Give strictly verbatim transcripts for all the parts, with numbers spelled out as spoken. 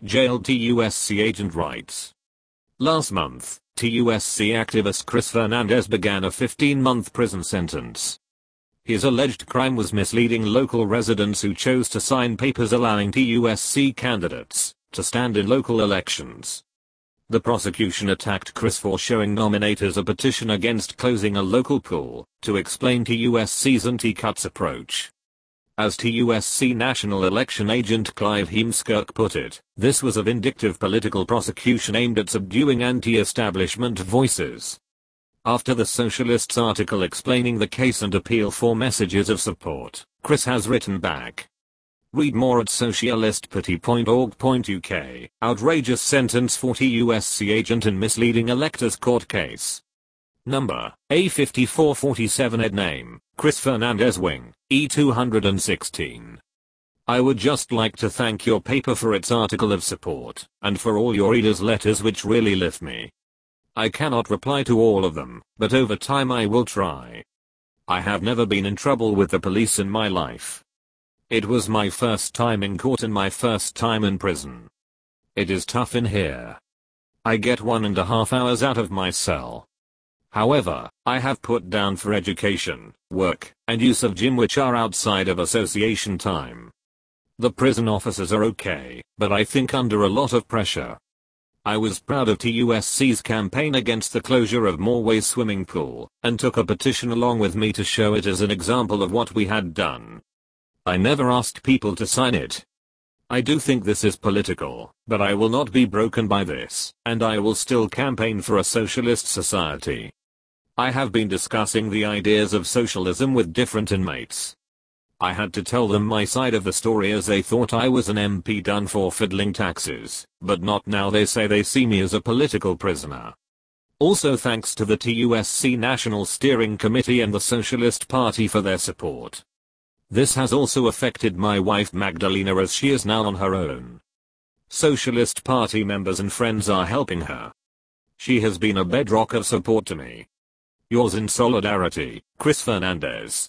Jailed T U S C agent writes. Last month, T U S C activist Chris Fernandez began a fifteen month prison sentence. His alleged crime was misleading local residents who chose to sign papers allowing T U S C candidates to stand in local elections. The prosecution attacked Chris for showing nominators a petition against closing a local pool to explain T U S C's anti-cuts approach. As T U S C national election agent Clive Heemskirk put it, this was a vindictive political prosecution aimed at subduing anti-establishment voices. After the Socialist's article explaining the case and appeal for messages of support, Chris has written back. Read more at socialist party dot org dot U K. Outrageous sentence for T U S C agent in misleading electors court case. Number, A fifty-four forty-seven Ed name, Chris Fernandez Wing, E two hundred sixteen. I would just like to thank your paper for its article of support, and for all your readers' letters which really lift me. I cannot reply to all of them, but over time I will try. I have never been in trouble with the police in my life. It was my first time in court and my first time in prison. It is tough in here. I get one and a half hours out of my cell. However, I have put down for education, work, and use of gym which are outside of association time. The prison officers are okay, but I think under a lot of pressure. I was proud of T U S C's campaign against the closure of Morway's swimming pool, and took a petition along with me to show it as an example of what we had done. I never asked people to sign it. I do think this is political, but I will not be broken by this, and I will still campaign for a socialist society. I have been discussing the ideas of socialism with different inmates. I had to tell them my side of the story as they thought I was an M P done for fiddling taxes, but not now. They say they see me as a political prisoner. Also thanks to the T U S C National Steering Committee and the Socialist Party for their support. This has also affected my wife Magdalena as she is now on her own. Socialist Party members and friends are helping her. She has been a bedrock of support to me. Yours in solidarity, Chris Fernandez.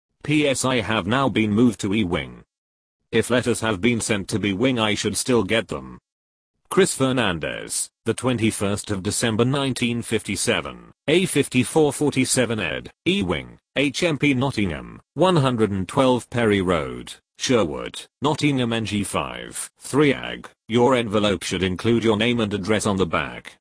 P S I have now been moved to E-Wing. If letters have been sent to B-Wing I should still get them. Chris Fernandez, the twenty-first of December nineteen fifty-seven, A fifty-four forty-seven Ed, E-Wing, H M P Nottingham, one hundred twelve Perry Road, Sherwood, Nottingham N G five, three A G. Your envelope should include your name and address on the back.